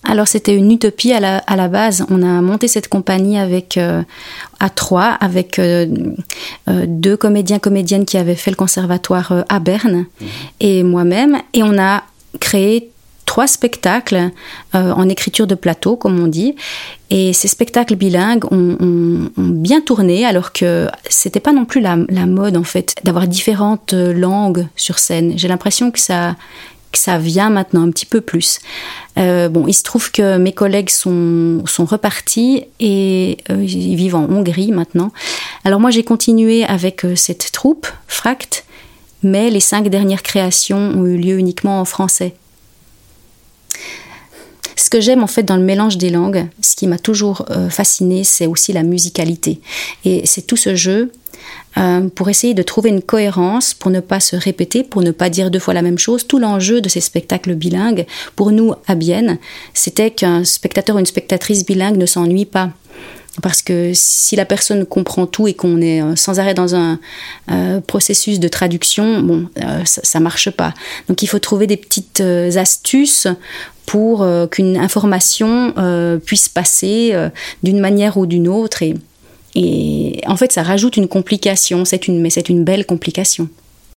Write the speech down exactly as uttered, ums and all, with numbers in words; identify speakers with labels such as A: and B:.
A: Alors c'était une utopie à la, à la base. On a monté cette compagnie avec, euh, à trois avec euh, euh, deux comédiens, comédiennes qui avaient fait le conservatoire euh, à Berne mmh. et moi-même. Et on a créé trois spectacles euh, en écriture de plateau, comme on dit. Et ces spectacles bilingues ont, ont, ont bien tourné, alors que c'était pas non plus la, la mode, en fait, d'avoir différentes langues sur scène. J'ai l'impression que ça... que ça vient maintenant un petit peu plus. Euh, bon, il se trouve que mes collègues sont, sont repartis et euh, ils vivent en Hongrie maintenant. Alors moi, j'ai continué avec euh, cette troupe, Fract, mais les cinq dernières créations ont eu lieu uniquement en français. Ce que j'aime en fait dans le mélange des langues, ce qui m'a toujours euh, fascinée, c'est aussi la musicalité. Et c'est tout ce jeu euh, pour essayer de trouver une cohérence, pour ne pas se répéter, pour ne pas dire deux fois la même chose. Tout l'enjeu de ces spectacles bilingues, pour nous à Bienne, c'était qu'un spectateur ou une spectatrice bilingue ne s'ennuie pas. Parce que si la personne comprend tout et qu'on est sans arrêt dans un euh, processus de traduction, bon, euh, ça ne marche pas. Donc il faut trouver des petites euh, astuces pour euh, qu'une information euh, puisse passer euh, d'une manière ou d'une autre. Et, et en fait, ça rajoute une complication, c'est une, mais c'est une belle complication.